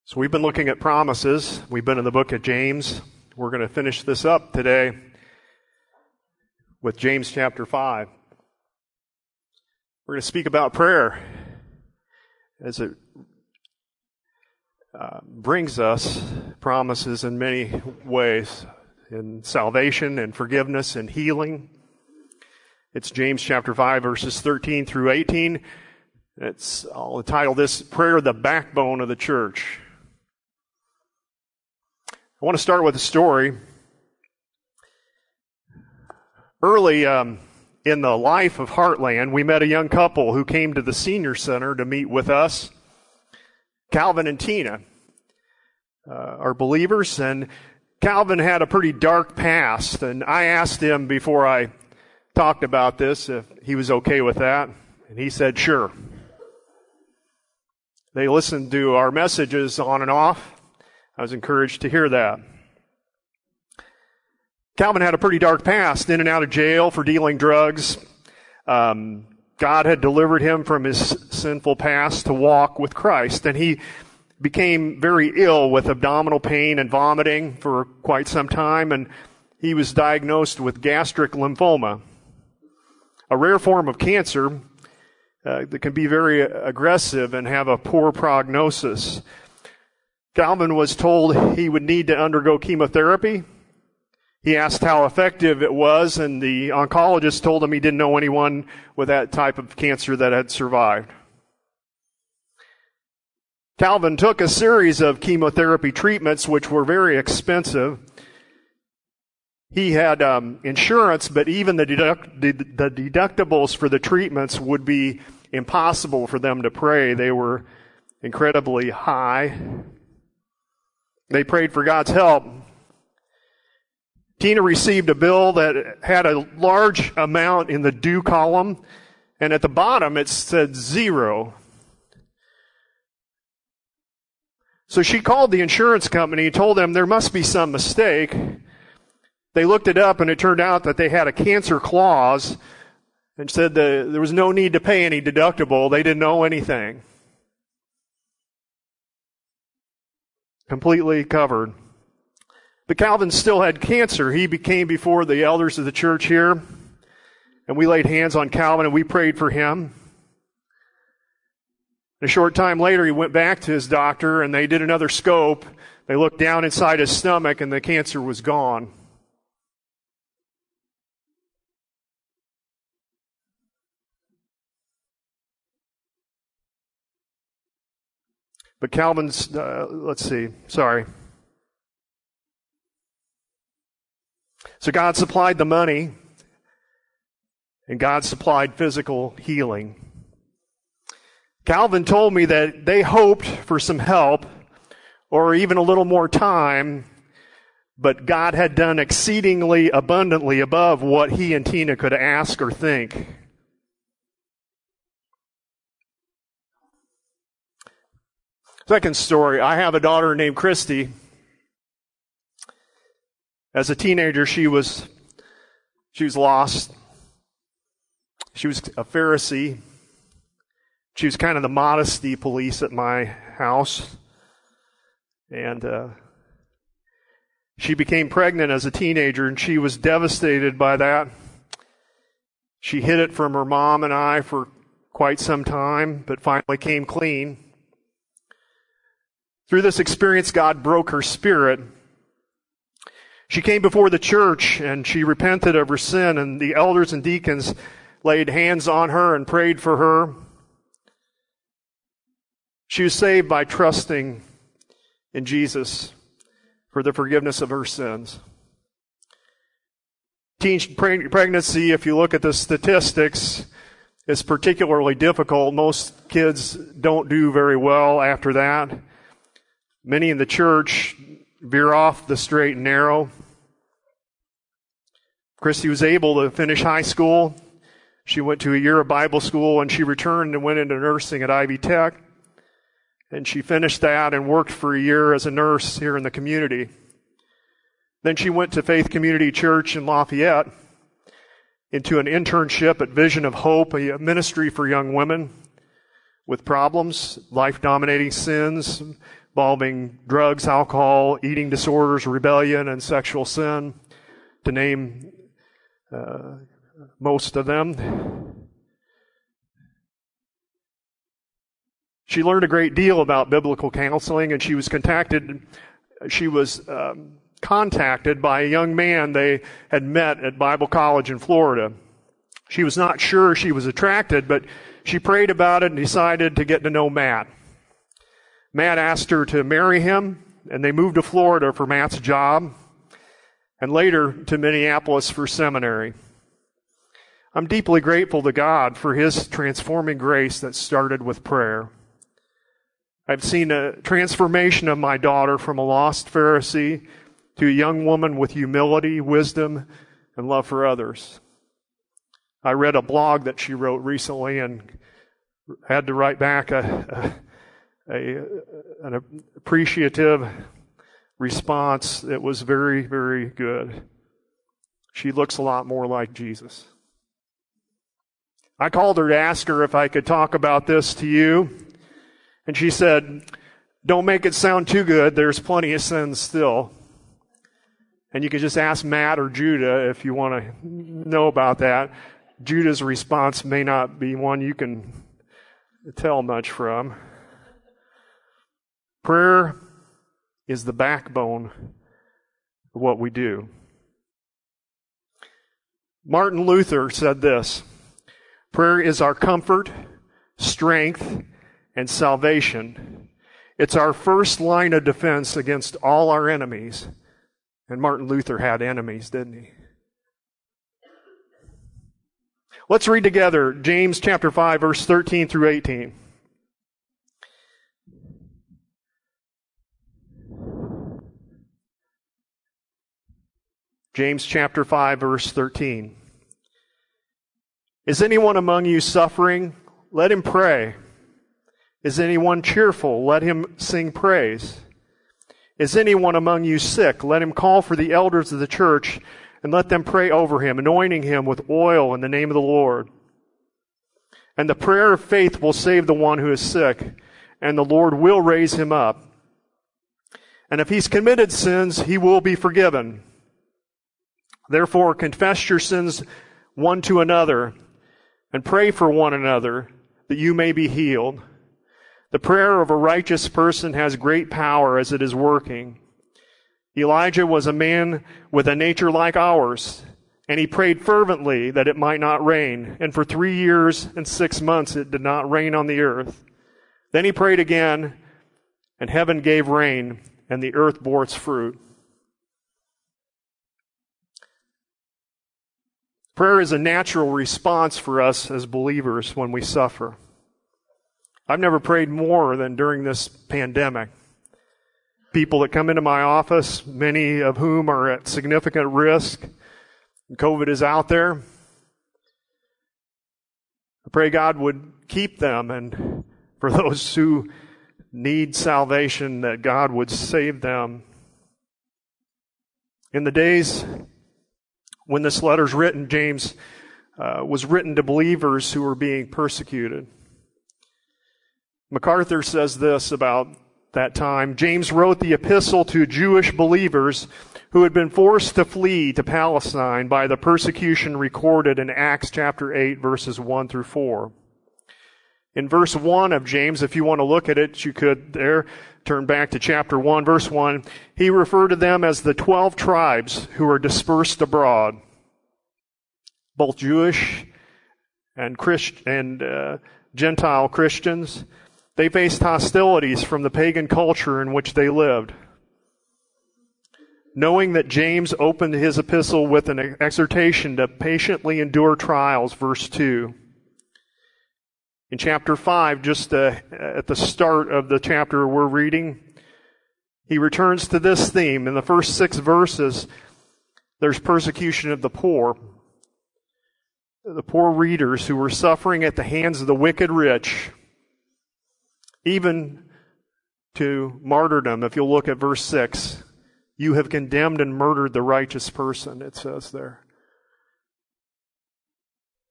So we've been looking at promises. We've been in the book of James. We're going to finish this up today with James chapter 5. We're going to speak about prayer as it brings us promises in many ways, in salvation and forgiveness and healing. It's James chapter 5, verses 13 through 18. I'll entitle this, Prayer, the Backbone of the Church. I want to start with a story. Early in the life of Heartland, we met a young couple who came to the senior center to meet with us. Calvin and Tina are believers, and Calvin had a pretty dark past, and I asked him before I talked about this if he was okay with that, and he said sure. They listened to our messages on and off. I was encouraged to hear that. Calvin had a pretty dark past, in and out of jail for dealing drugs. God had delivered him from his sinful past to walk with Christ, and he became very ill with abdominal pain and vomiting for quite some time, and he was diagnosed with gastric lymphoma, a rare form of cancer that can be very aggressive and have a poor prognosis. Calvin was told he would need to undergo chemotherapy. He asked how effective it was, and the oncologist told him he didn't know anyone with that type of cancer that had survived. Calvin took a series of chemotherapy treatments, which were very expensive. He had insurance, but even the deductibles for the treatments would be impossible for them to pay. They were incredibly high. They prayed for God's help. Tina received a bill that had a large amount in the due column, and at the bottom it said 0. So she called the insurance company and told them there must be some mistake. They looked it up, and it turned out that they had a cancer clause and said that there was no need to pay any deductible. They didn't owe anything. Completely covered. But Calvin still had cancer. He came before the elders of the church here, and we laid hands on Calvin and we prayed for him. A short time later, he went back to his doctor and they did another scope. They looked down inside his stomach and the cancer was gone. But Calvin's, So God supplied the money, and God supplied physical healing. Calvin told me that they hoped for some help, or even a little more time, but God had done exceedingly abundantly above what he and Tina could ask or think. Second story, I have a daughter named Christy. As a teenager, she was lost. She was a Pharisee. She was kind of the modesty police at my house. And she became pregnant as a teenager, and she was devastated by that. She hid it from her mom and I for quite some time, but finally came clean. Through this experience, God broke her spirit. She came before the church and she repented of her sin, and the elders and deacons laid hands on her and prayed for her. She was saved by trusting in Jesus for the forgiveness of her sins. Teen pregnancy, if you look at the statistics, is particularly difficult. Most kids don't do very well after that. Many in the church veer off the straight and narrow. Christy was able to finish high school. She went to a year of Bible school, and she returned and went into nursing at Ivy Tech. And she finished that and worked for a year as a nurse here in the community. Then she went to Faith Community Church in Lafayette into an internship at Vision of Hope, a ministry for young women with problems, life-dominating sins, involving drugs, alcohol, eating disorders, rebellion, and sexual sin, to name most of them. She learned a great deal about biblical counseling, and she was contacted by a young man they had met at Bible college in Florida. She was not sure she was attracted, but she prayed about it and decided to get to know Matt. Matt asked her to marry him, and they moved to Florida for Matt's job, and later to Minneapolis for seminary. I'm deeply grateful to God for His transforming grace that started with prayer. I've seen a transformation of my daughter from a lost Pharisee to a young woman with humility, wisdom, and love for others. I read a blog that she wrote recently and had to write back an appreciative response. It was very, very good. She looks a lot more like Jesus. I called her to ask her if I could talk about this to you. And she said, "Don't make it sound too good. There's plenty of sins still." And you can just ask Matt or Judah if you want to know about that. Judah's response may not be one you can tell much from. Prayer is the backbone of what we do. Martin Luther said this: "Prayer is our comfort, strength, and salvation. It's our first line of defense against all our enemies." And Martin Luther had enemies, didn't he? Let's read together James chapter 5, verse 13 through 18. James chapter 5, verse 13. "Is anyone among you suffering? Let him pray. Is anyone cheerful? Let him sing praise. Is anyone among you sick? Let him call for the elders of the church and let them pray over him, anointing him with oil in the name of the Lord. And the prayer of faith will save the one who is sick, and the Lord will raise him up. And if he's committed sins, he will be forgiven. Therefore, confess your sins one to another and pray for one another that you may be healed. The prayer of a righteous person has great power as it is working. Elijah was a man with a nature like ours, and he prayed fervently that it might not rain. And for 3 years and 6 months it did not rain on the earth. Then he prayed again, and heaven gave rain, and the earth bore its fruit." Prayer is a natural response for us as believers when we suffer. I've never prayed more than during this pandemic. People that come into my office, many of whom are at significant risk, COVID is out there. I pray God would keep them, and for those who need salvation, that God would save them. In the days when this letter's written, James was written to believers who were being persecuted. MacArthur says this about that time: "James wrote the epistle to Jewish believers who had been forced to flee to Palestine by the persecution recorded in Acts chapter 8, verses 1 through 4. In verse 1 of James, if you want to look at it, you could there turn back to chapter 1, verse 1. He referred to them as the 12 tribes who are dispersed abroad, both Jewish and Gentile Christians. They faced hostilities from the pagan culture in which they lived. Knowing that James opened his epistle with an exhortation to patiently endure trials, verse 2. In chapter 5, just at the start of the chapter we're reading, he returns to this theme. In the first 6 verses, there's persecution of the poor readers who were suffering at the hands of the wicked rich, even to martyrdom. If you'll look at verse 6, "You have condemned and murdered the righteous person," it says there.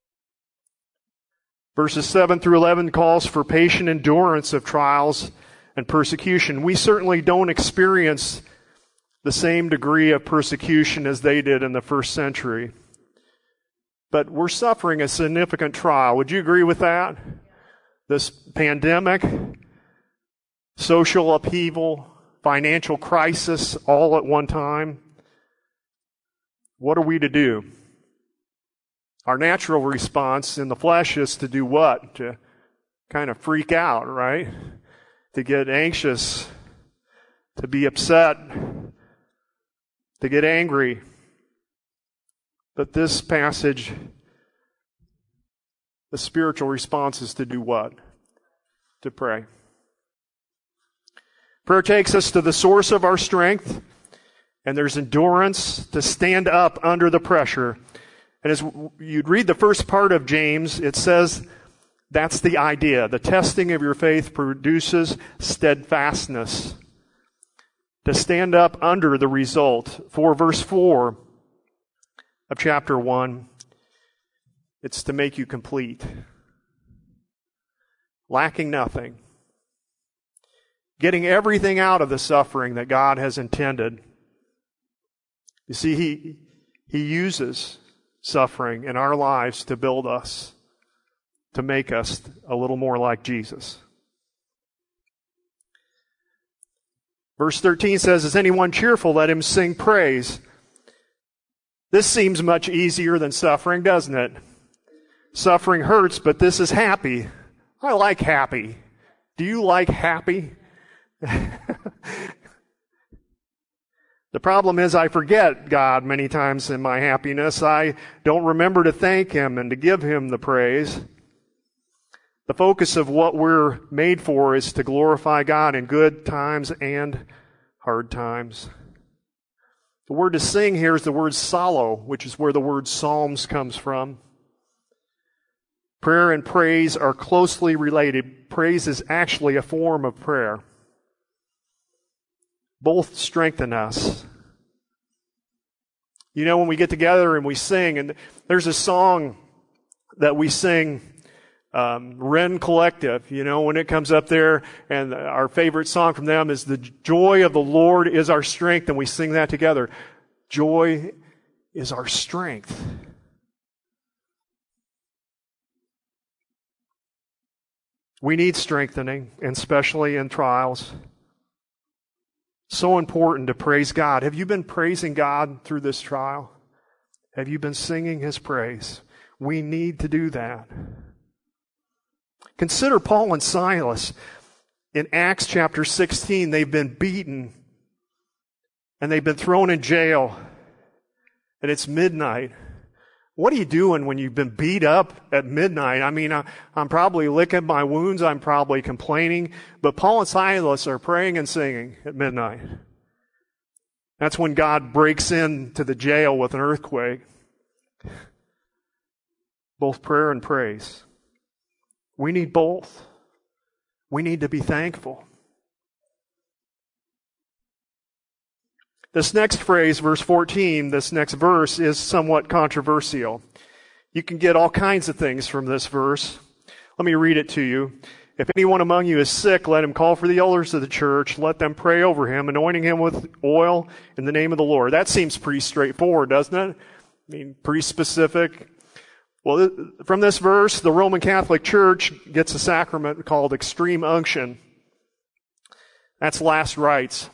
Verses 7 through 11 calls for patient endurance of trials and persecution. We certainly don't experience the same degree of persecution as they did in the first century. But we're suffering a significant trial. Would you agree with that? This pandemic, social upheaval, financial crisis all at one time. What are we to do? Our natural response in the flesh is to do what? To kind of freak out, right? To get anxious, to be upset, to get angry. But this passage, the spiritual response is to do what? To pray. Prayer takes us to the source of our strength, and there's endurance to stand up under the pressure. And as you'd read the first part of James, it says that's the idea. The testing of your faith produces steadfastness. To stand up under the result. For verse 4 of chapter 1, it's to make you complete, lacking nothing, getting everything out of the suffering that God has intended. You see, He uses suffering in our lives to build us, to make us a little more like Jesus. Verse 13 says, "Is anyone cheerful? Let him sing praise." This seems much easier than suffering, doesn't it? Suffering hurts, but this is happy. I like happy. Do you like happy? The problem is I forget God many times in my happiness. I don't remember to thank Him and to give Him the praise. The focus of what we're made for is to glorify God in good times and hard times. The word to sing here is the word psallo, which is where the word psalms comes from. Prayer and praise are closely related. Praise is actually a form of prayer. Both strengthen us. You know, when we get together and we sing, and there's a song that we sing, Wren Collective, you know, when it comes up there, and our favorite song from them is "The Joy of the Lord is Our Strength," and we sing that together. Joy is our strength. We need strengthening, and especially in trials. So important to praise God. Have you been praising God through this trial? Have you been singing His praise? We need to do that. Consider Paul and Silas. In Acts chapter 16, they've been beaten and they've been thrown in jail, and it's midnight. What are you doing when you've been beat up at midnight? I mean, I'm probably licking my wounds. I'm probably complaining. But Paul and Silas are praying and singing at midnight. That's when God breaks into the jail with an earthquake. Both prayer and praise. We need both. We need to be thankful. This next phrase, verse 14, this next verse is somewhat controversial. You can get all kinds of things from this verse. Let me read it to you. "If anyone among you is sick, let him call for the elders of the church. Let them pray over him, anointing him with oil in the name of the Lord." That seems pretty straightforward, doesn't it? I mean, pretty specific. Well, from this verse, the Roman Catholic Church gets a sacrament called extreme unction. That's last rites.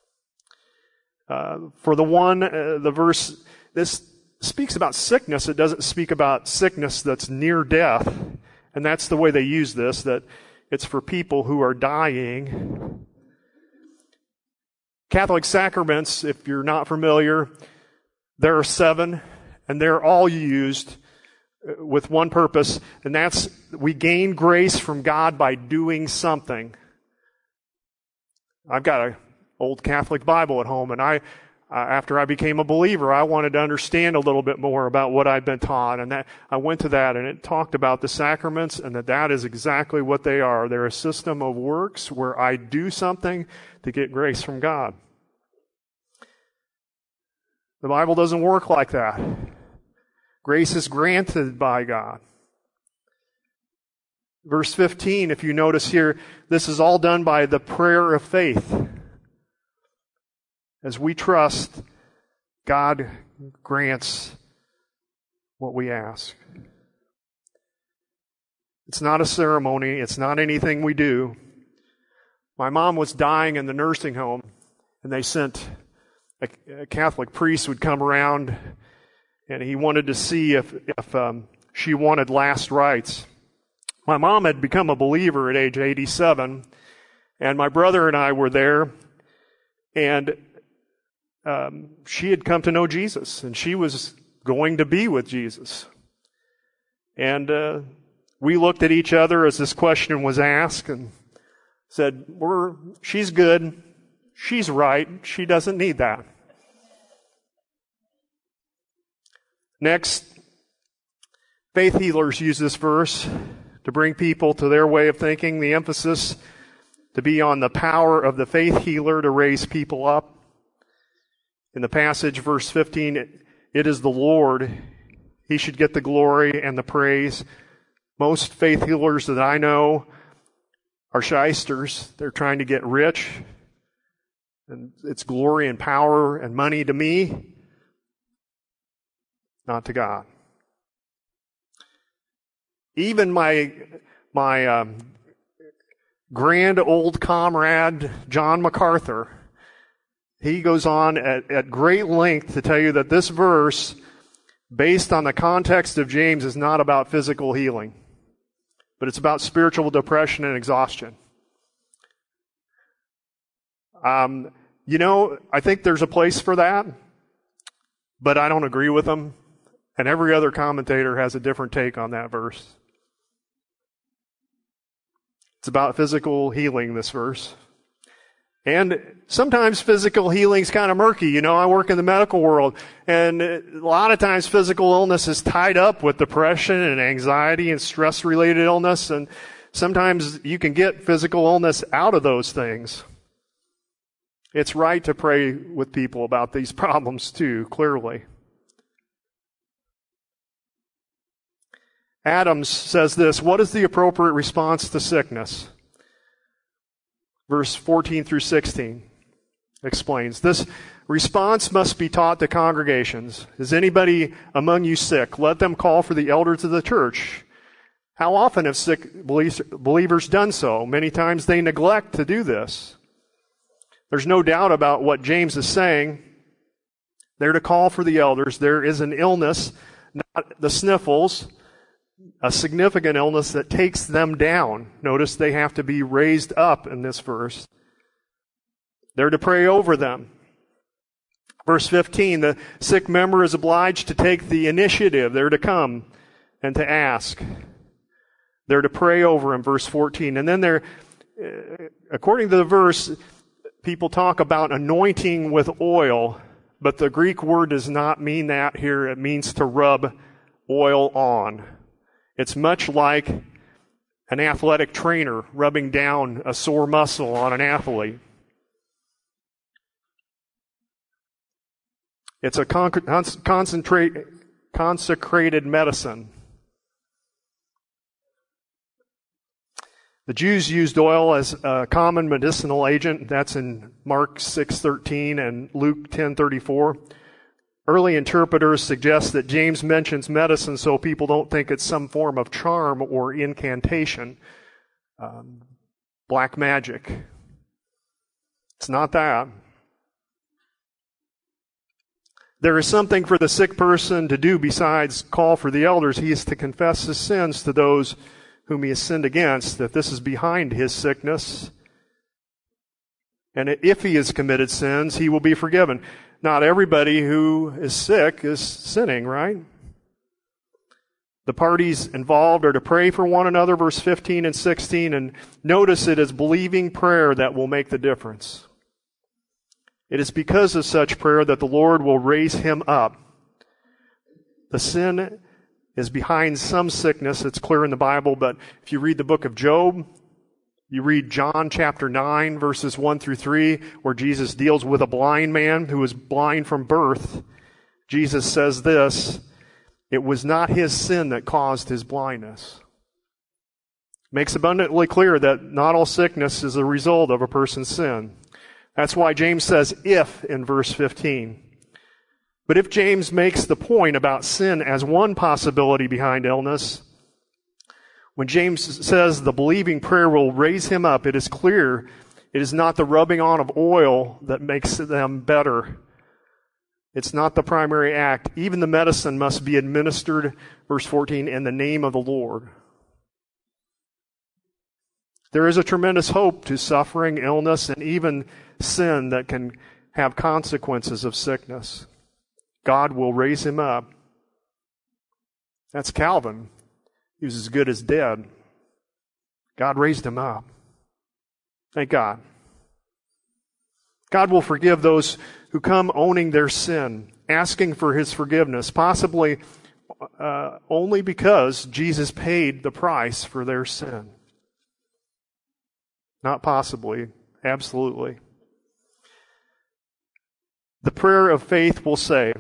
For the verse, this speaks about sickness. It doesn't speak about sickness that's near death. And that's the way they use this, that it's for people who are dying. Catholic sacraments, if you're not familiar, there are 7, and they're all used with one purpose, and that's we gain grace from God by doing something. I've got an old Catholic Bible at home, and after I became a believer, I wanted to understand a little bit more about what I'd been taught, and that I went to that, and it talked about the sacraments, and that is exactly what they are. They're a system of works where I do something to get grace from God. The Bible doesn't work like that. Grace is granted by God. Verse 15, if you notice here, this is all done by the prayer of faith. As we trust, God grants what we ask. It's not a ceremony. It's not anything we do. My mom was dying in the nursing home, and they sent a Catholic priest would come around, and he wanted to see if she wanted last rites. My mom had become a believer at age 87, and my brother and I were there, and she had come to know Jesus, and she was going to be with Jesus. And we looked at each other as this question was asked and said, she's good, she's right, she doesn't need that. Next, faith healers use this verse to bring people to their way of thinking, the emphasis to be on the power of the faith healer to raise people up. In the passage, verse 15, it is the Lord. He should get the glory and the praise. Most faith healers that I know are shysters. They're trying to get rich. And it's glory and power and money to me, not to God. Even my grand old comrade, John MacArthur, he goes on at great length to tell you that this verse, based on the context of James, is not about physical healing, but it's about spiritual depression and exhaustion. I think there's a place for that, but I don't agree with them. And every other commentator has a different take on that verse. It's about physical healing, this verse. And sometimes physical healing's kind of murky. I work in the medical world, and a lot of times physical illness is tied up with depression and anxiety and stress-related illness, and sometimes you can get physical illness out of those things. It's right to pray with people about these problems too, clearly. Adams says this, what is the appropriate response to sickness? Verse 14 through 16 explains, this response must be taught to congregations. Is anybody among you sick? Let them call for the elders of the church. How often have sick believers done so? Many times they neglect to do this. There's no doubt about what James is saying. They're to call for the elders. There is an illness, not the sniffles, a significant illness that takes them down. Notice they have to be raised up in this verse. They're to pray over them. Verse 15, the sick member is obliged to take the initiative. They're to come and to ask. They're to pray over him, verse 14. And then according to the verse, people talk about anointing with oil, but the Greek word does not mean that here. It means to rub oil on. It's much like an athletic trainer rubbing down a sore muscle on an athlete. It's a consecrated medicine. The Jews used oil as a common medicinal agent. That's in Mark 6:13 and Luke 10:34. Early interpreters suggest that James mentions medicine so people don't think it's some form of charm or incantation, black magic. It's not that. There is something for the sick person to do besides call for the elders. He is to confess his sins to those whom he has sinned against, that this is behind his sickness. And if he has committed sins, he will be forgiven. Not everybody who is sick is sinning, right? The parties involved are to pray for one another, verse 15 and 16, and notice it is believing prayer that will make the difference. It is because of such prayer that the Lord will raise him up. The sin is behind some sickness. It's clear in the Bible, but if you read the book of Job, you read John chapter 9, verses 1 through 3, where Jesus deals with a blind man who was blind from birth. Jesus says this, it was not his sin that caused his blindness. Makes abundantly clear that not all sickness is a result of a person's sin. That's why James says if in verse 15. But if James makes the point about sin as one possibility behind illness, when James says the believing prayer will raise him up, it is clear it is not the rubbing on of oil that makes them better. It's not the primary act. Even the medicine must be administered, verse 14, in the name of the Lord. There is a tremendous hope to suffering, illness, and even sin that can have consequences of sickness. God will raise him up. That's Calvin. He was as good as dead. God raised him up. Thank God. God will forgive those who come owning their sin, asking for his forgiveness, possibly only because Jesus paid the price for their sin. Not possibly, absolutely. The prayer of faith will save.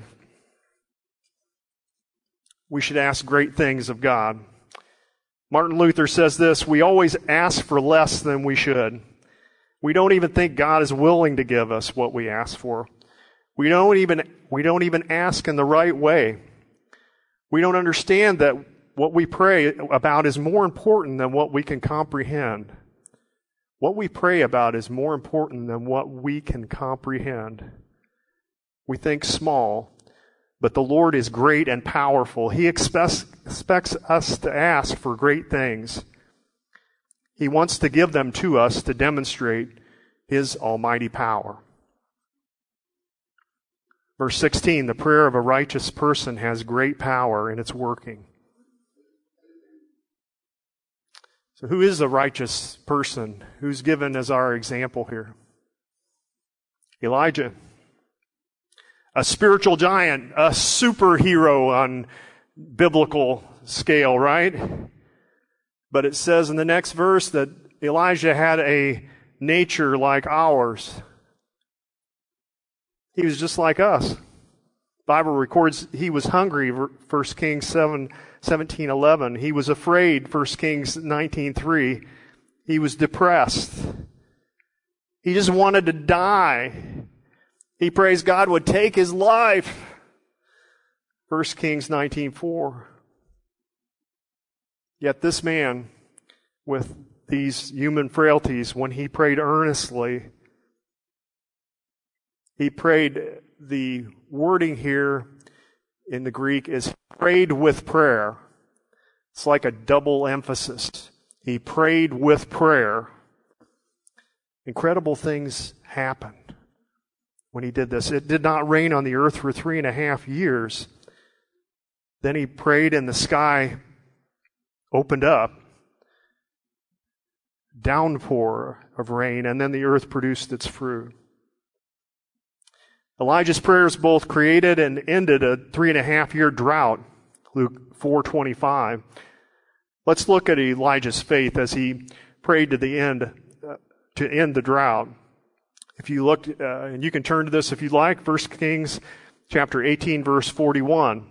We should ask great things of God. Martin Luther says this, we always ask for less than we should. We don't even think God is willing to give us what we ask for. We don't even ask in the right way. We don't understand that what we pray about is more important than what we can comprehend. What we pray about is more important than what we can comprehend. We think small, but the Lord is great and powerful. He expects us to ask for great things. He wants to give them to us to demonstrate his almighty power. Verse 16, the prayer of a righteous person has great power in its working. So who is a righteous person? Who's given as our example here? Elijah. A spiritual giant, a superhero on biblical scale, right? But it says in the next verse that Elijah had a nature like ours. He was just like us. The Bible records he was hungry, 1 Kings 17:11. He was afraid, 1 Kings 19:3. He was depressed. He just wanted to die. He prays God would take his life. 1 Kings 19:4. Yet this man, with these human frailties, when he prayed earnestly, he prayed, the wording here in the Greek is prayed with prayer. It's like a double emphasis. He prayed with prayer. Incredible things happened when he did this. It did not rain on the earth for 3.5 years. Then he prayed and the sky opened up. Downpour of rain, and then the earth produced its fruit. Elijah's prayers both created and ended a 3.5-year drought, Luke 4:25. Let's look at Elijah's faith as he prayed to end the drought. If you look, and you can turn to this if you'd like, 1 Kings chapter 18, verse 41.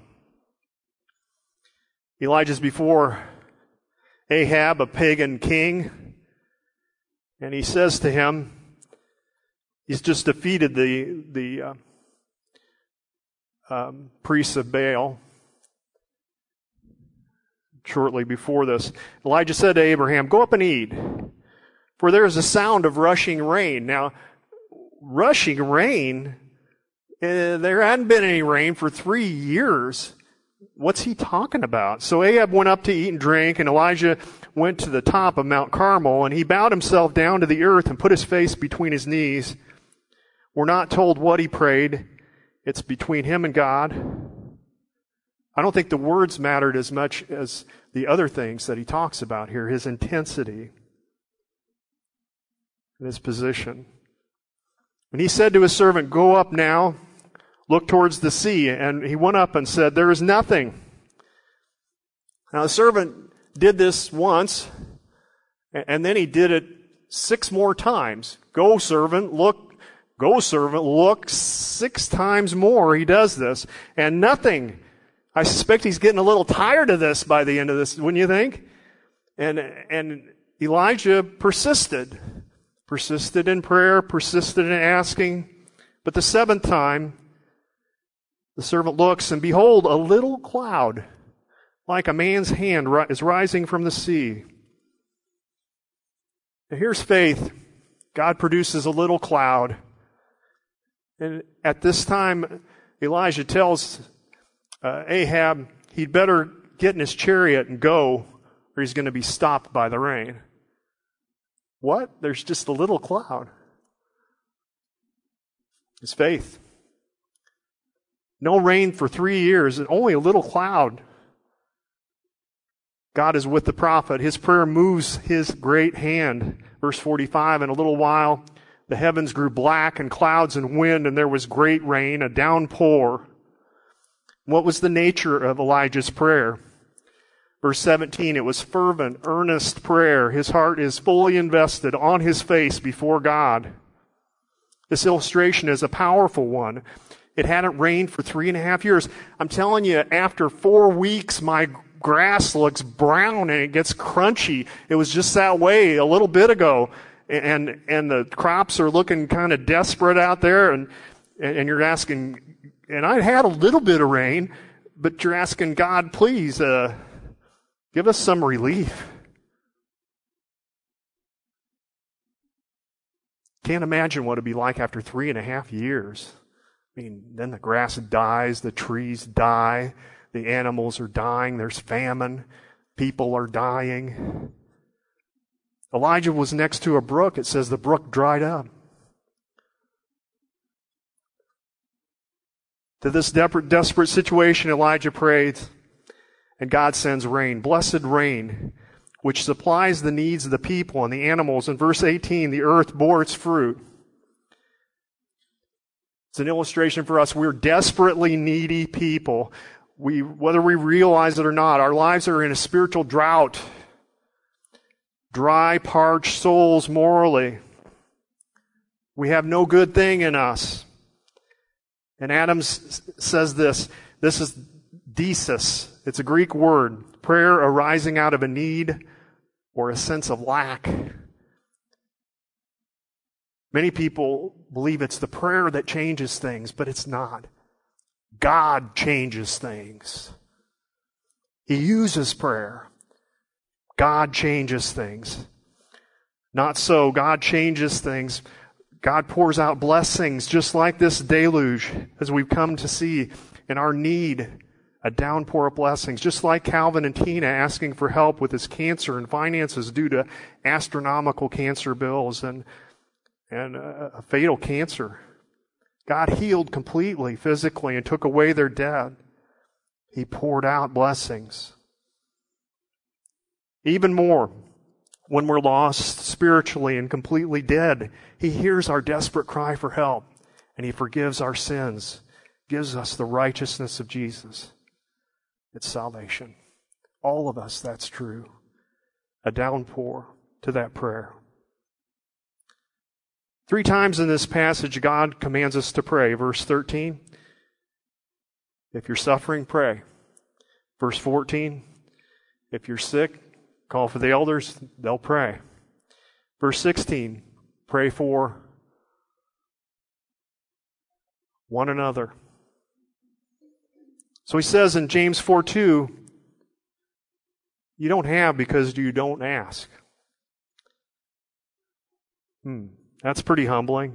Elijah's before Ahab, a pagan king, and he says to him, he's just defeated the priests of Baal shortly before this. Elijah said to Abraham, go up and eat, for there is a sound of rushing rain. Now, rushing rain, there hadn't been any rain for 3 years. What's he talking about? So Ahab went up to eat and drink, and Elijah went to the top of Mount Carmel, and he bowed himself down to the earth and put his face between his knees. We're not told what he prayed. It's between him and God. I don't think the words mattered as much as the other things that he talks about here, his intensity and his position. And he said to his servant, go up now, look towards the sea. And he went up and said, there is nothing. Now the servant did this once, and then he did it 6 more times. Go, servant, look. Go, servant, look. 6 times more he does this, and nothing. I suspect he's getting a little tired of this by the end of this, wouldn't you think? And Elijah persisted in prayer, persisted in asking. But the seventh time, the servant looks, and behold, a little cloud, like a man's hand, is rising from the sea. Now here's faith. God produces a little cloud. And at this time, Elijah tells Ahab he'd better get in his chariot and go, or he's going to be stopped by the rain. What? There's just a little cloud. It's faith. No rain for 3 years, and only a little cloud. God is with the prophet. His prayer moves his great hand. Verse 45, in a little while, the heavens grew black and clouds and wind, and there was great rain, a downpour. What was the nature of Elijah's prayer? Verse 17, it was fervent, earnest prayer. His heart is fully invested on his face before God. This illustration is a powerful one. It hadn't rained for 3.5 years. I'm telling you, after 4 weeks, my grass looks brown and it gets crunchy. It was just that way a little bit ago. And the crops are looking kind of desperate out there. And you're asking, and I had a little bit of rain, but you're asking God, please, give us some relief. Can't imagine what it'd be like after 3.5 years. I mean, then the grass dies, the trees die, the animals are dying, there's famine, people are dying. Elijah was next to a brook. It says the brook dried up. To this desperate situation, Elijah prayed, and God sends rain, blessed rain, which supplies the needs of the people and the animals. In verse 18, the earth bore its fruit. It's an illustration for us. We're desperately needy people. Whether we realize it or not, our lives are in a spiritual drought. Dry, parched souls morally. We have no good thing in us. And Adams says this is desis. It's a Greek word. Prayer arising out of a need or a sense of lack. Many people believe it's the prayer that changes things, but it's not. God changes things. He uses prayer. God changes things. Not so. God changes things. God pours out blessings just like this deluge, as we've come to see in our need, a downpour of blessings. Just like Calvin and Tina asking for help with his cancer and finances due to astronomical cancer bills and a fatal cancer. God healed completely, physically, and took away their debt. He poured out blessings. Even more, when we're lost spiritually and completely dead, He hears our desperate cry for help, and He forgives our sins, gives us the righteousness of Jesus. It's salvation. All of us, that's true. A downpour to that prayer. 3 times in this passage, God commands us to pray. Verse 13, if you're suffering, pray. Verse 14, if you're sick, call for the elders, they'll pray. Verse 16, pray for one another. So he says in James 4:2, you don't have because you don't ask. That's pretty humbling.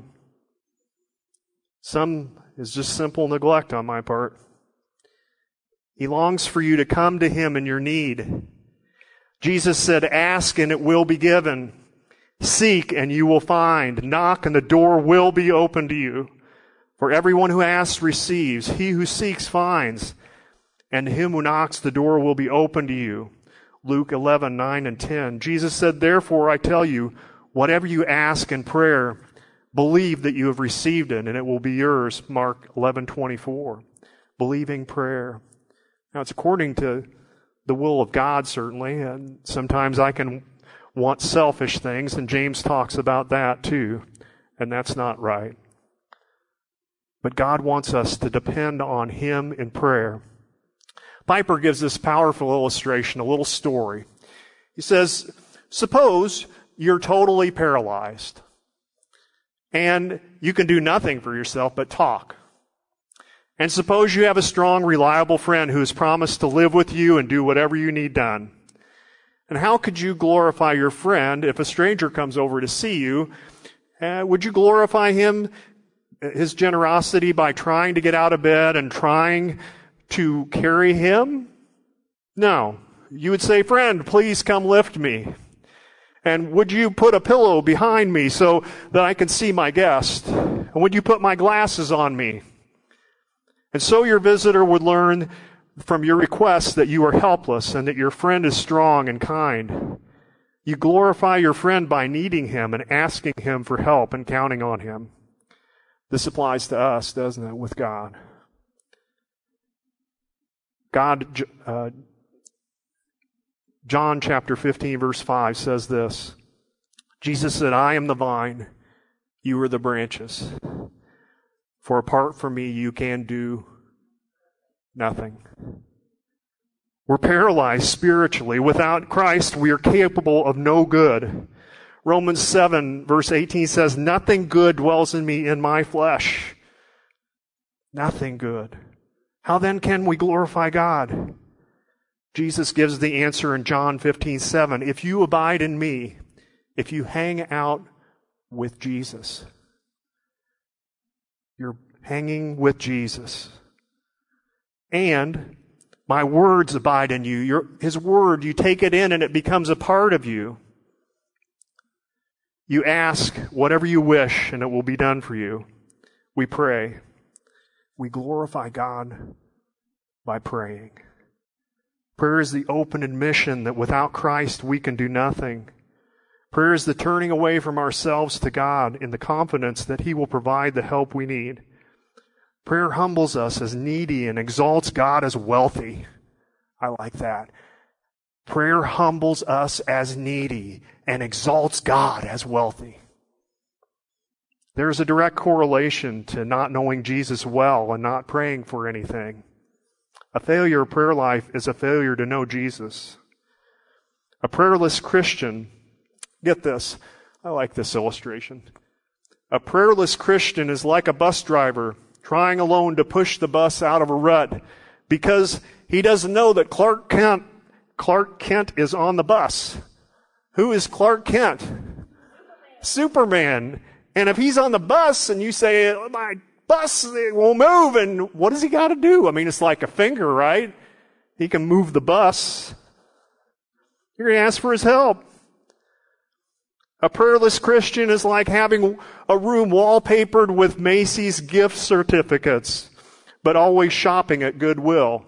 Some is just simple neglect on my part. He longs for you to come to Him in your need. Jesus said, ask and it will be given. Seek and you will find. Knock and the door will be opened to you. For everyone who asks receives. He who seeks finds. And to him who knocks the door will be opened to you. Luke 11:9 and 10. Jesus said, therefore I tell you, whatever you ask in prayer, believe that you have received it and it will be yours. Mark 11:24. Believing prayer. Now it's according to the will of God, certainly, and sometimes I can want selfish things, and James talks about that too, and that's not right. But God wants us to depend on Him in prayer. Piper gives this powerful illustration, a little story. He says, suppose you're totally paralyzed and you can do nothing for yourself but talk. And suppose you have a strong, reliable friend who has promised to live with you and do whatever you need done. And how could you glorify your friend if a stranger comes over to see you? Would you glorify him, his generosity, by trying to get out of bed and trying to carry him? No. You would say, friend, please come lift me. And would you put a pillow behind me so that I can see my guest? And would you put my glasses on me? And so your visitor would learn from your request that you are helpless and that your friend is strong and kind. You glorify your friend by needing him and asking him for help and counting on him. This applies to us, doesn't it, with God? John chapter 15, verse 5 says this. Jesus said, I am the vine, you are the branches. For apart from me, you can do nothing. We're paralyzed spiritually. Without Christ, we are capable of no good. Romans 7, verse 18 says, nothing good dwells in me in my flesh. Nothing good. How then can we glorify God? Jesus gives the answer in John 15:7. If you abide in me, if you hang out with Jesus, you're hanging with Jesus. And my words abide in you. His word, you take it in and it becomes a part of you. You ask whatever you wish and it will be done for you. We pray. We glorify God by praying. Prayer is the open admission that without Christ we can do nothing. Prayer is the turning away from ourselves to God in the confidence that He will provide the help we need. Prayer humbles us as needy and exalts God as wealthy. I like that. Prayer humbles us as needy and exalts God as wealthy. There's a direct correlation to not knowing Jesus well and not praying for anything. A failure of prayer life is a failure to know Jesus. A prayerless Christian, get this, I like this illustration. A prayerless Christian is like a bus driver trying alone to push the bus out of a rut because he doesn't know that Clark Kent is on the bus. Who is Clark Kent? Superman. And if he's on the bus and you say, my bus it won't move, and what does he got to do? I mean, it's like a finger, right? He can move the bus. You're going to ask for his help. A prayerless Christian is like having a room wallpapered with Macy's gift certificates, but always shopping at Goodwill.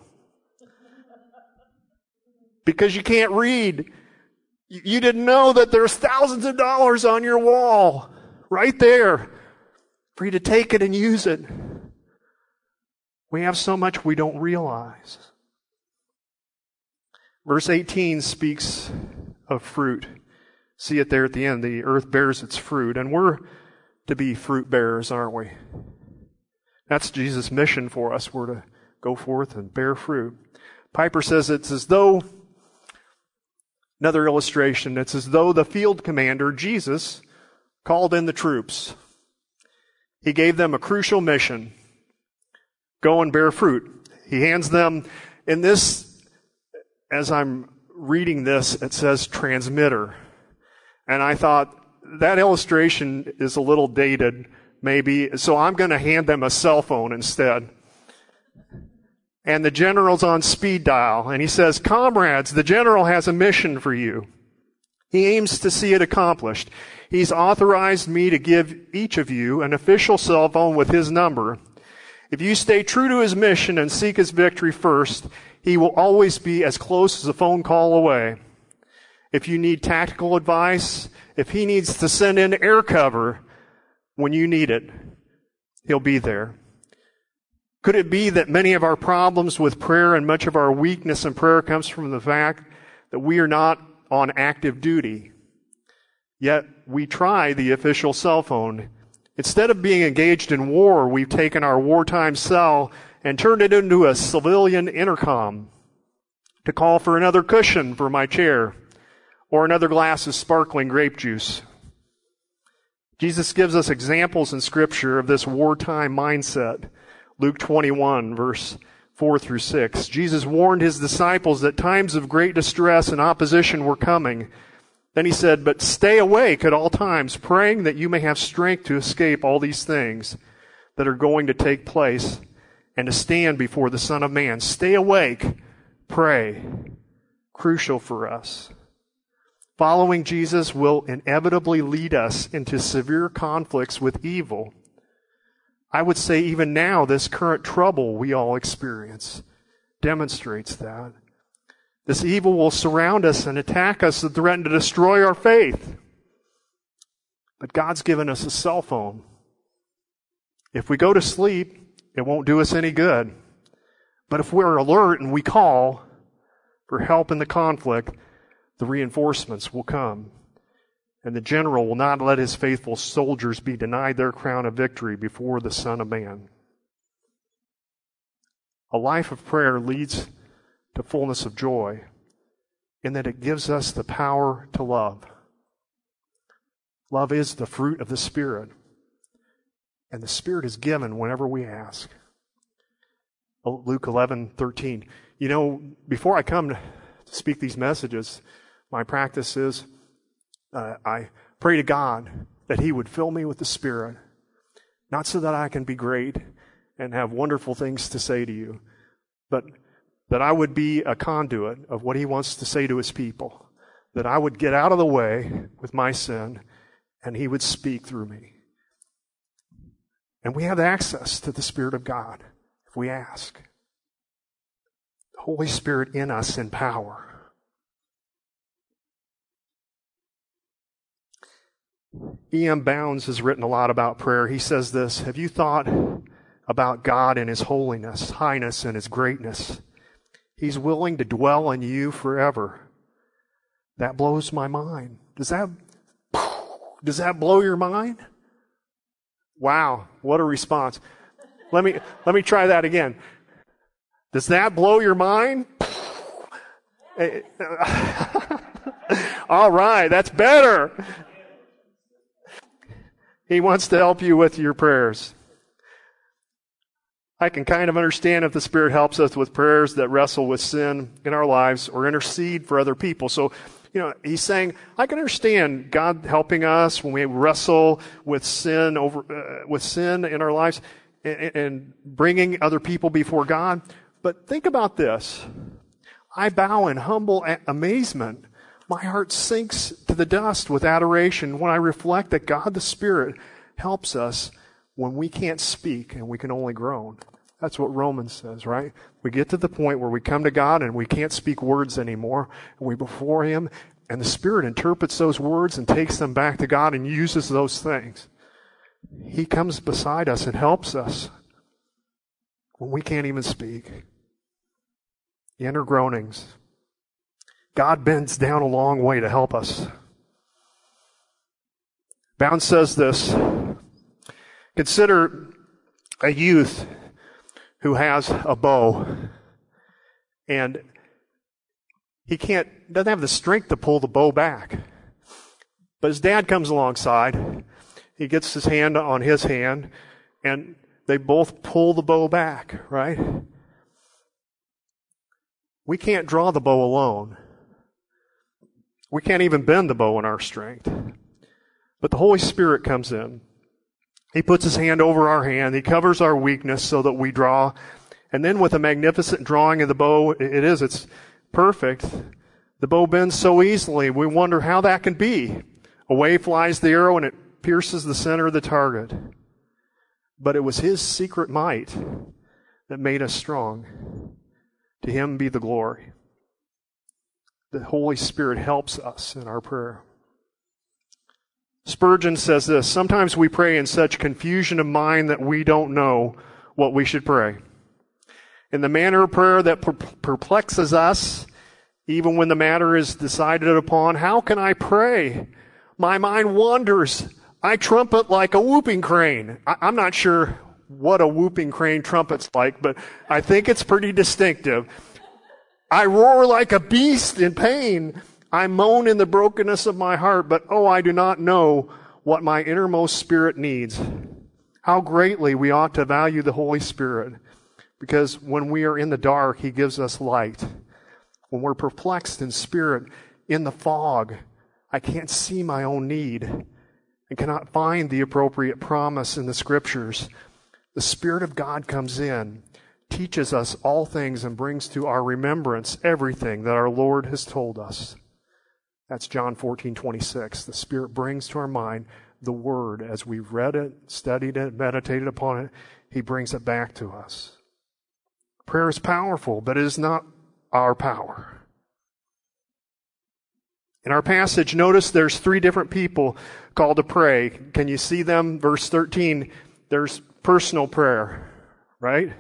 Because you can't read. You didn't know that there's thousands of dollars on your wall, right there, for you to take it and use it. We have so much we don't realize. Verse 18 speaks of fruit. See it there at the end. The earth bears its fruit. And we're to be fruit bearers, aren't we? That's Jesus' mission for us. We're to go forth and bear fruit. Piper says it's as though, another illustration, it's as though the field commander, Jesus, called in the troops. He gave them a crucial mission. Go and bear fruit. He hands them, in this, as I'm reading this, it says transmitter. And I thought, that illustration is a little dated, maybe, so I'm going to hand them a cell phone instead. And the general's on speed dial, and he says, comrades, the general has a mission for you. He aims to see it accomplished. He's authorized me to give each of you an official cell phone with his number. If you stay true to his mission and seek his victory first, he will always be as close as a phone call away. If you need tactical advice, if he needs to send in air cover when you need it, he'll be there. Could it be that many of our problems with prayer and much of our weakness in prayer comes from the fact that we are not on active duty? Yet we try the official cell phone. Instead of being engaged in war, we've taken our wartime cell and turned it into a civilian intercom to call for another cushion for my chair, or another glass of sparkling grape juice. Jesus gives us examples in Scripture of this wartime mindset. Luke 21, verse 4 through 6. Jesus warned his disciples that times of great distress and opposition were coming. Then he said, "But stay awake at all times, praying that you may have strength to escape all these things that are going to take place and to stand before the Son of Man." Stay awake, pray. Crucial for us. Following Jesus will inevitably lead us into severe conflicts with evil. I would say even now, this current trouble we all experience demonstrates that. This evil will surround us and attack us and threaten to destroy our faith. But God's given us a cell phone. If we go to sleep, it won't do us any good. But if we're alert and we call for help in the conflict, the reinforcements will come. And the general will not let his faithful soldiers be denied their crown of victory before the Son of Man. A life of prayer leads to fullness of joy in that it gives us the power to love. Love is the fruit of the Spirit. And the Spirit is given whenever we ask. Luke 11:13. You know, before I come to speak these messages, my practice is I pray to God that He would fill me with the Spirit, not so that I can be great and have wonderful things to say to you, but that I would be a conduit of what He wants to say to His people, that I would get out of the way with my sin and He would speak through me. And we have access to the Spirit of God if we ask. The Holy Spirit in us in power. E.M. Bounds has written a lot about prayer. He says this: "Have you thought about God and His holiness, highness, and His greatness? He's willing to dwell in you forever. That blows my mind." Does that blow your mind? Wow, what a response. Let me try that again. Does that blow your mind? All right, that's better. He wants to help you with your prayers. I can kind of understand if the Spirit helps us with prayers that wrestle with sin in our lives or intercede for other people. So, he's saying, I can understand God helping us when we wrestle with sin in our lives and bringing other people before God. But think about this. I bow in humble amazement. My heart sinks to the dust with adoration when I reflect that God the Spirit helps us when we can't speak and we can only groan. That's what Romans says, right? We get to the point where we come to God and we can't speak words anymore. And we're before Him, and the Spirit interprets those words and takes them back to God and uses those things. He comes beside us and helps us when we can't even speak. The inner groanings. God bends down a long way to help us. Bounds says this: consider a youth who has a bow and he doesn't have the strength to pull the bow back. But his dad comes alongside. He gets his hand on his hand and they both pull the bow back, right? We can't draw the bow alone. We can't even bend the bow in our strength. But the Holy Spirit comes in. He puts His hand over our hand. He covers our weakness so that we draw. And then with a magnificent drawing of the bow, it's perfect. The bow bends so easily, we wonder how that can be. Away flies the arrow and it pierces the center of the target. But it was His secret might that made us strong. To Him be the glory. The Holy Spirit helps us in our prayer. Spurgeon says this: sometimes we pray in such confusion of mind that we don't know what we should pray. In the manner of prayer that perplexes us, even when the matter is decided upon, how can I pray? My mind wanders. I trumpet like a whooping crane. I'm not sure what a whooping crane trumpet's like, but I think it's pretty distinctive. I roar like a beast in pain. I moan in the brokenness of my heart, but oh, I do not know what my innermost spirit needs. How greatly we ought to value the Holy Spirit, because when we are in the dark, He gives us light. When we're perplexed in spirit, in the fog, I can't see my own need and cannot find the appropriate promise in the Scriptures. The Spirit of God comes in, teaches us all things, and brings to our remembrance everything that our Lord has told us. That's John 14:26. The Spirit brings to our mind the Word. As we've read it, studied it, meditated upon it, He brings it back to us. Prayer is powerful, but it is not our power. In our passage, notice there's 3 different people called to pray. Can you see them? Verse 13, there's personal prayer, right?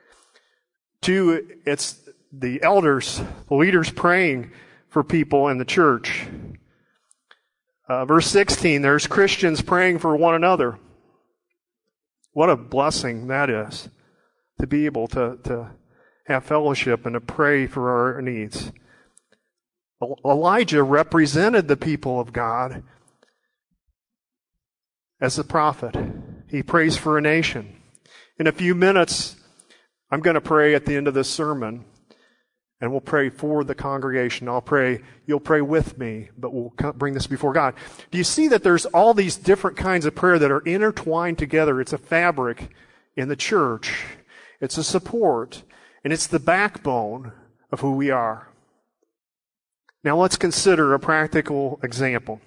2, it's the elders, the leaders praying for people in the church. Verse 16, there's Christians praying for one another. What a blessing that is, to be able to have fellowship and to pray for our needs. Elijah represented the people of God as a prophet. He prays for a nation. In a few minutes, I'm going to pray at the end of this sermon, and we'll pray for the congregation. I'll pray, you'll pray with me, but we'll bring this before God. Do you see that there's all these different kinds of prayer that are intertwined together? It's a fabric in the church. It's a support, and it's the backbone of who we are. Now let's consider a practical example.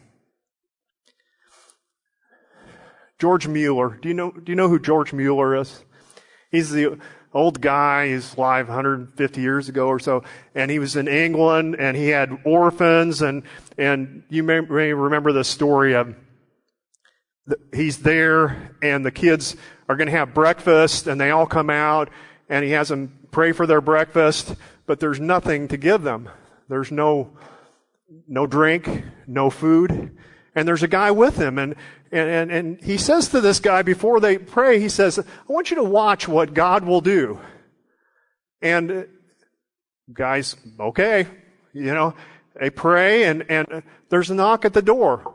George Mueller. Do you know who George Mueller is? He's the old guy. He's alive 150 years ago or so, and he was in England, and he had orphans, and you may remember the story of he's there, and the kids are going to have breakfast, and they all come out, and he has them pray for their breakfast, but there's nothing to give them. There's no drink, no food, and there's a guy with him, and he says to this guy before they pray, he says, I want you to watch what God will do. And guys, okay, they pray, and there's a knock at the door.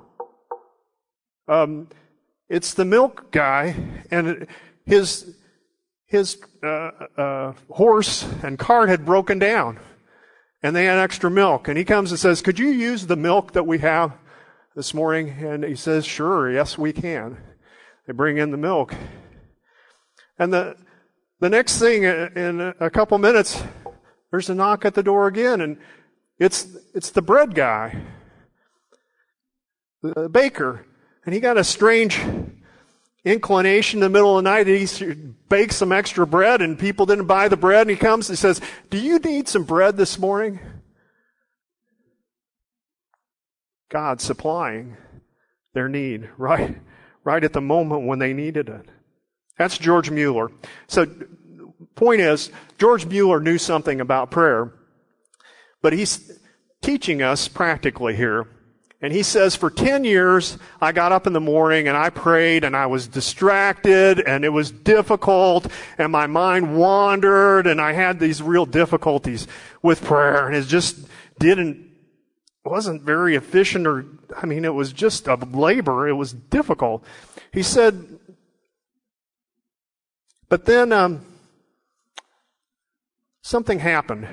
It's the milk guy, and his horse and cart had broken down, and they had extra milk. And he comes and says, could you use the milk that we have this morning? And he says, sure, yes, we can. They bring in the milk. And the next thing, in a couple minutes, there's a knock at the door again, and it's the bread guy, the baker. And he got a strange inclination in the middle of the night. He baked some extra bread, and people didn't buy the bread. And he comes and says, do you need some bread this morning? God supplying their need right at the moment when they needed it. That's George Mueller. So, point is, George Mueller knew something about prayer, but he's teaching us practically here. And he says, for 10 years, I got up in the morning and I prayed, and I was distracted, and it was difficult, and my mind wandered, and I had these real difficulties with prayer, and it just wasn't very efficient, it was just a labor. It was difficult. He said, but then something happened.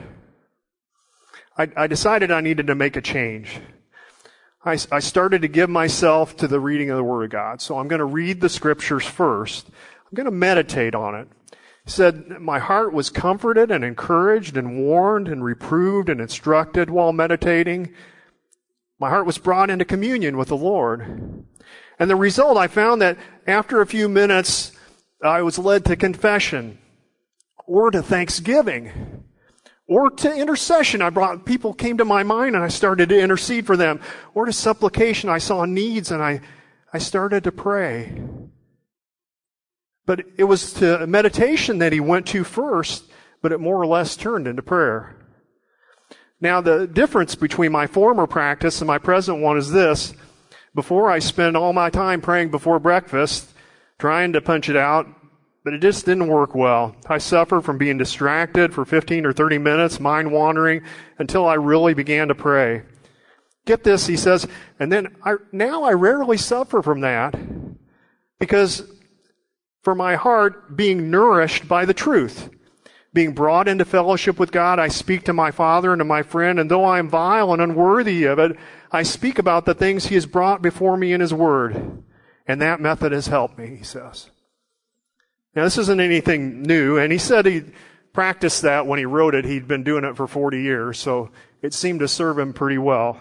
I decided I needed to make a change. I started to give myself to the reading of the Word of God. So I'm going to read the Scriptures first. I'm going to meditate on it. He said, my heart was comforted and encouraged and warned and reproved and instructed while meditating. My heart was brought into communion with the Lord. And the result, I found that after a few minutes, I was led to confession or to thanksgiving. Or to intercession. People came to my mind and I started to intercede for them. Or to supplication. I saw needs and I started to pray. But it was to meditation that he went to first, but it more or less turned into prayer. Now, the difference between my former practice and my present one is this. Before, I spend all my time praying before breakfast, trying to punch it out, but it just didn't work well. I suffered from being distracted for 15 or 30 minutes, mind wandering, until I really began to pray. Get this, he says, and then now I rarely suffer from that because for my heart being nourished by the truth, being brought into fellowship with God, I speak to my Father and to my friend, and though I am vile and unworthy of it, I speak about the things he has brought before me in his word. And that method has helped me, he says. Now, this isn't anything new, and he said he practiced that when he wrote it. He'd been doing it for 40 years, so it seemed to serve him pretty well.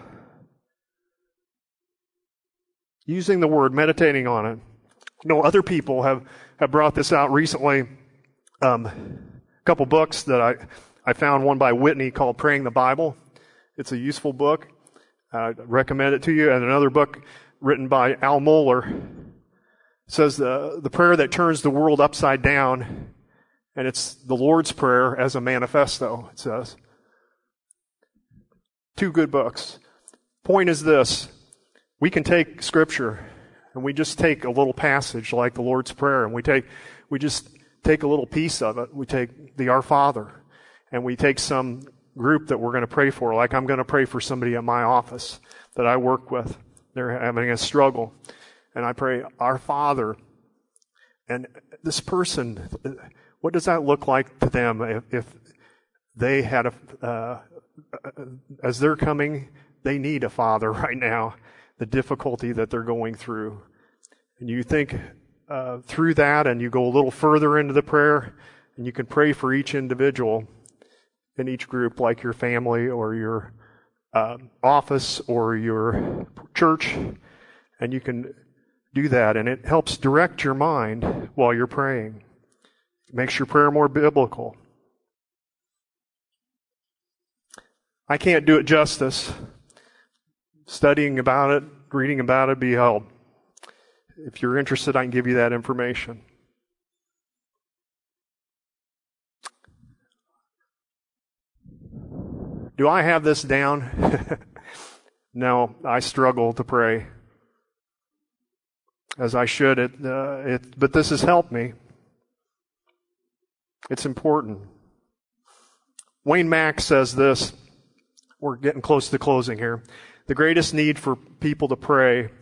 Using the word, meditating on it. Other people have brought this out recently. A couple books that I found, one by Whitney called Praying the Bible. It's a useful book. I recommend it to you. And another book written by Al Mohler says the prayer that turns the world upside down, and it's the Lord's Prayer as a manifesto, it says. Two good books. Point is this: we can take Scripture and we just take a little passage like the Lord's Prayer, and we just take a little piece of it. We take the Our Father, and we take some group that we're going to pray for. Like I'm going to pray for somebody at my office that I work with. They're having a struggle. And I pray, Our Father. And this person, what does that look like to them if they had as they're coming, they need a father right now, the difficulty that they're going through. And you think through that, and you go a little further into the prayer, and you can pray for each individual in each group, like your family or your office or your church, and you can do that, and it helps direct your mind while you're praying. It makes your prayer more biblical. I can't do it justice. Studying about it, reading about it, be help. If you're interested, I can give you that information. Do I have this down? No, I struggle to pray as I should. But this has helped me. It's important. Wayne Mack says this. We're getting close to closing here. The greatest need is for people to pray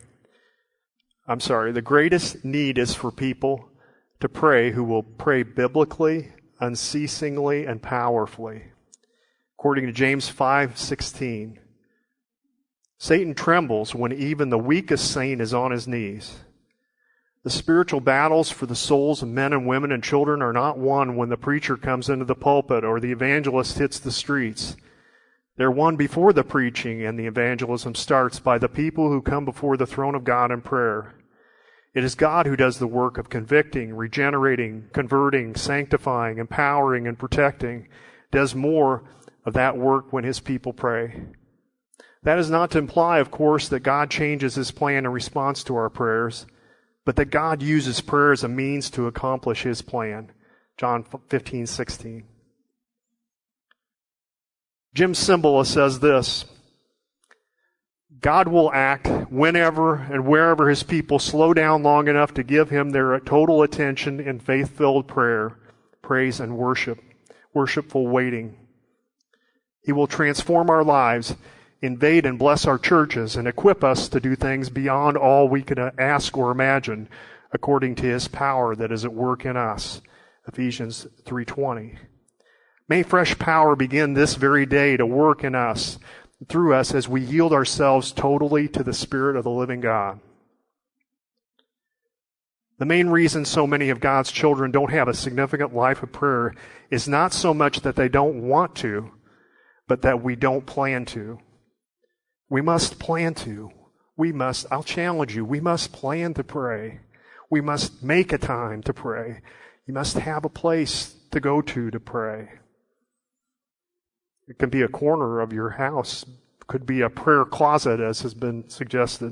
who will pray biblically, unceasingly, and powerfully. According to James 5:16, Satan trembles when even the weakest saint is on his knees. The spiritual battles for the souls of men and women and children are not won when the preacher comes into the pulpit or the evangelist hits the streets. They're won before the preaching and the evangelism starts by the people who come before the throne of God in prayer. It is God who does the work of convicting, regenerating, converting, sanctifying, empowering, and protecting. Does more of that work when His people pray. That is not to imply, of course, that God changes His plan in response to our prayers, but that God uses prayer as a means to accomplish His plan. John 15:16. Jim Cymbala says this: God will act whenever and wherever His people slow down long enough to give Him their total attention in faith-filled prayer, praise, and worshipful waiting. He will transform our lives, invade and bless our churches, and equip us to do things beyond all we could ask or imagine, according to His power that is at work in us. Ephesians 3:20. May fresh power begin this very day to work in us, through us, as we yield ourselves totally to the Spirit of the living God. The main reason so many of God's children don't have a significant life of prayer is not so much that they don't want to, but that we don't plan to. We must plan to. I'll challenge you, we must plan to pray. We must make a time to pray. You must have a place to go to pray. It can be a corner of your house. It could be a prayer closet, as has been suggested.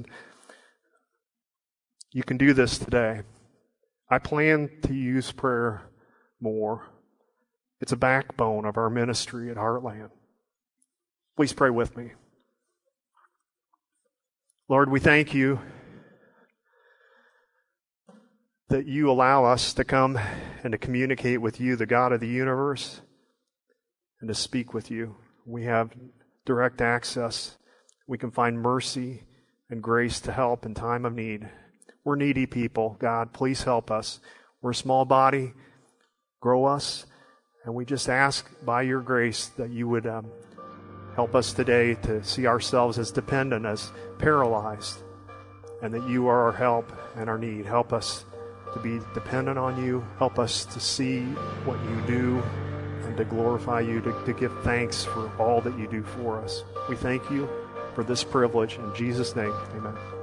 You can do this today. I plan to use prayer more. It's a backbone of our ministry at Heartland. Please pray with me. Lord, we thank You that You allow us to come and to communicate with You, the God of the universe, and to speak with You. We have direct access. we can find mercy and grace to help in time of need. We're needy people. God, please help us. We're a small body. Grow us. And we just ask by your grace that you would help us today to see ourselves as dependent, as paralyzed, and that you are our help and our need. Help us to be dependent on you. Help us to see what you do and to glorify you, to give thanks for all that you do for us. We thank you for this privilege. In Jesus' name, amen.